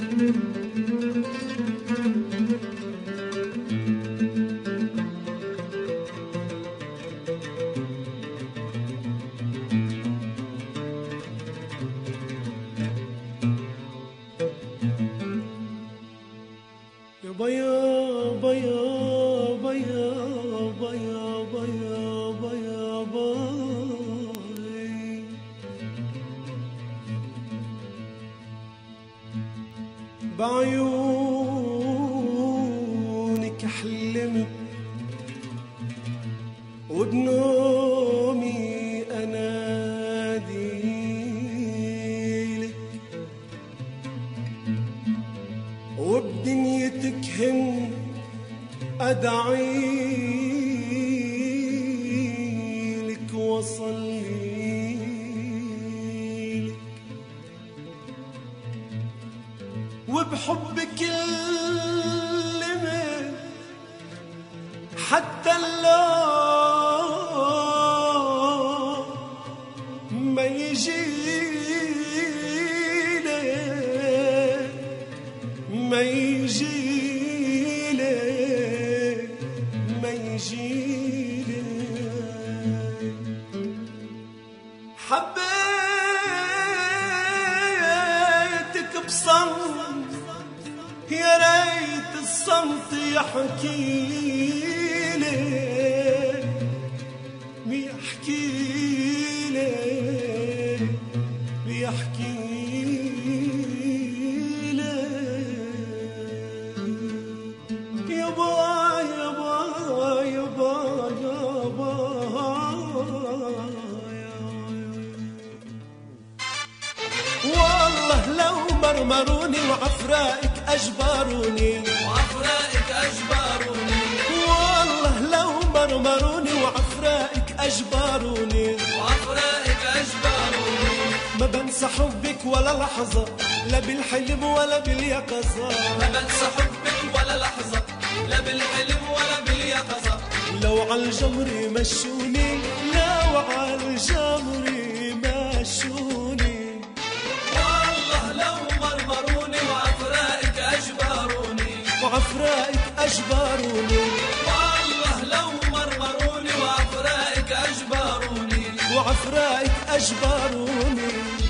يابا يابا يابا يابا يابا يابا يابا بعيونك حلمت وبنومي اناديلك وبدنيتك هن ادعيلك وصليلك وبحبك كلمت حتى اللون ما يجيلك ما يجيلك ما يجيلك حبيتك بصمت يا ريت الصمت يحكيلك بيحكيلك بيحكيلك يابا يابا يابا يابا والله لو مرمروني وعفرائك أجبروني وعفرائك أجبروني والله لو مرمروني وعفرائك أجبروني وعفرائك أجبروني ما بنسى حبك ولا لحظة لا بالحلم ولا باليقظة ما بنسى حبك ولا لحظة لا بالحلم ولا باليقظة لو عالجمر مشوني لو عالجمر مشوني والله لو مرمروني وعفرائك أجبروني وعفرائك أجبروني والله لو مرمروني وعفرائك أجبروني وعفرائك أجبروني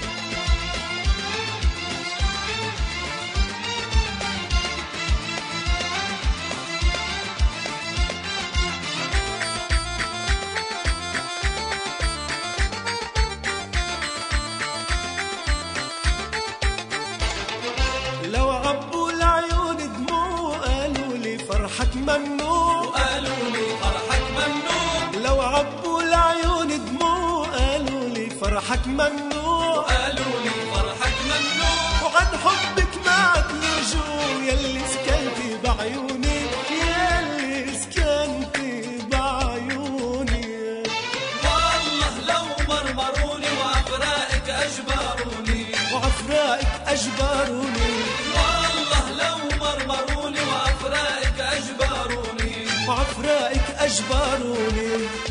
لو عبوا العيون دموع قالوا لي فرحك ممنوع وقالوا لي فرحك ممنوع لو عبوا العيون دموع قالوا لي فرحك ممنوع وقالوا لي فرحك ممنوع وعن حبك معك لجوع يلي سكنتي بعيوني يلي سكنتي بعيوني والله لو مرمروني وعفرائك أجبروني وعفرائك أجبروني والله لو مرمروني وعفرائك أجبروني وعفرائك أجبروني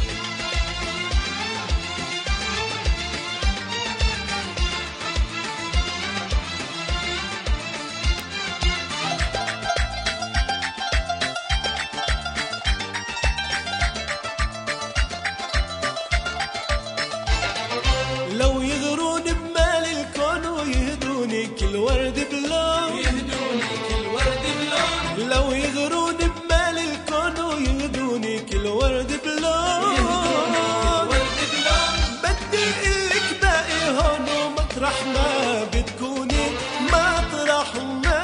لو يغروني بمال الكون ويهدوني كل ورد بلون يهدوني كل ورد بلون لو يغروني بمال الكون ويهدوني كل ورد بلون يهدوني كل ورد بلون بدي اقلك باقي هون ومطرح ما بتكوني مطرح ما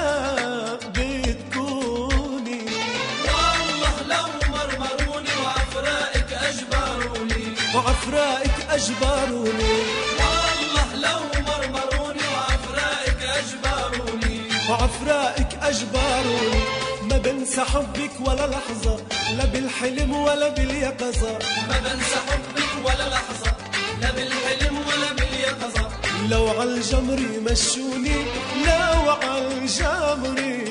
بتكوني والله لو مرمروني وعفرائك أجبروني وعفرائك أجبروني والله لو مرمروني وعفرائك أجبروني وعفرائك أجبروني ما بنسى حبك ولا لحظة لا بالحلم ولا باليقظة ما بنسى حبك ولا لحظة لا بالحلم ولا باليقظة لو عالجمر مشوني لو عالجمر